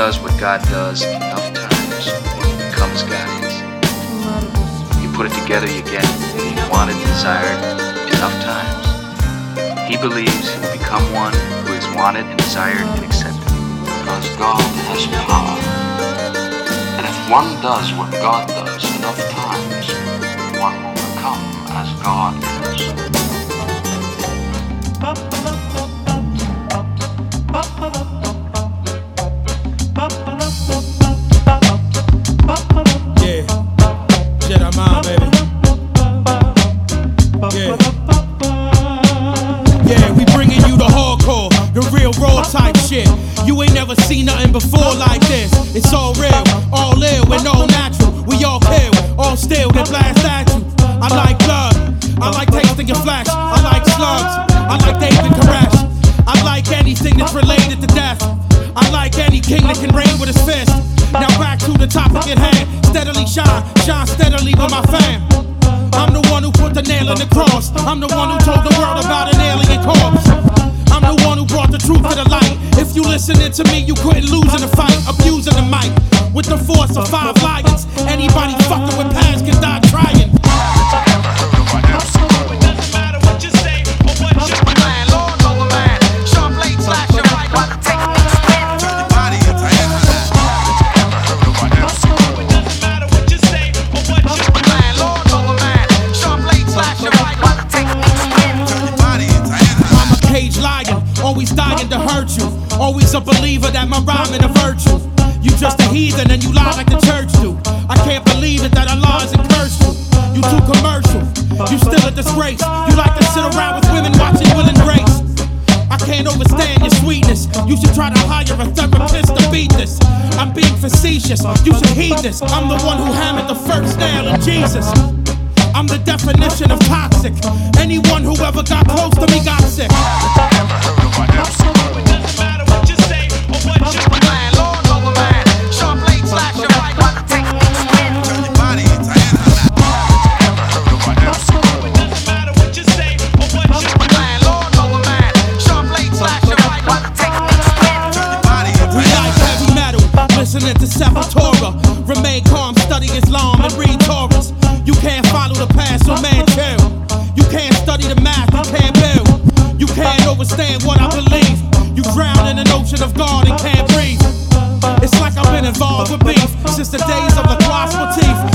does what God does enough times, it becomes guidance. You put it together, you get being wanted and desired enough times. He believes he will become one who is wanted and desired and accepted. Because God has power. And if one does what God does enough times, one will become as God is. Yeah, Jedi mind, baby. Yeah, we bringing you the hardcore, the real raw type shit. You ain't never seen nothing before like this. It's all real, all ill, and all natural. We all kill, all still, they blast at you. I like blood, I like tasting your flesh. I like slugs, I like David Koresh. I like anything that's related to death. I like any king that can reign with his fist. Now back to the topic at hand. Steadily shine, shine steadily with my fam. I'm the one who put the nail in the cross. I'm the one who told the world about an alien corpse. I'm the one who brought the truth to the light. If you listening to me, you couldn't lose in the fight. Abusing the mic with the force of 5 lions. Anybody fucking with past can die trying. Always dying to hurt you. Always a believer that my rhyming a virtue. You just a heathen and you lie like the church do. I can't believe it that Allah hasn't cursed you. You too commercial. You still a disgrace. You like to sit around with women watching Will and Grace. I can't understand your sweetness. You should try to hire a therapist to beat this. I'm being facetious. You should heed this. I'm the one who hammered the first nail in Jesus. I'm the definition of toxic. Anyone who ever got close to me got sick. Listening to Sepultura, remain calm, study Islam and read Taurus. You can't follow the path, so man chill. You can't study the math, you can't build. You can't understand what I believe. You drown in an ocean of God and can't breathe. It's like I've been involved with beef since the days of the Cross motif.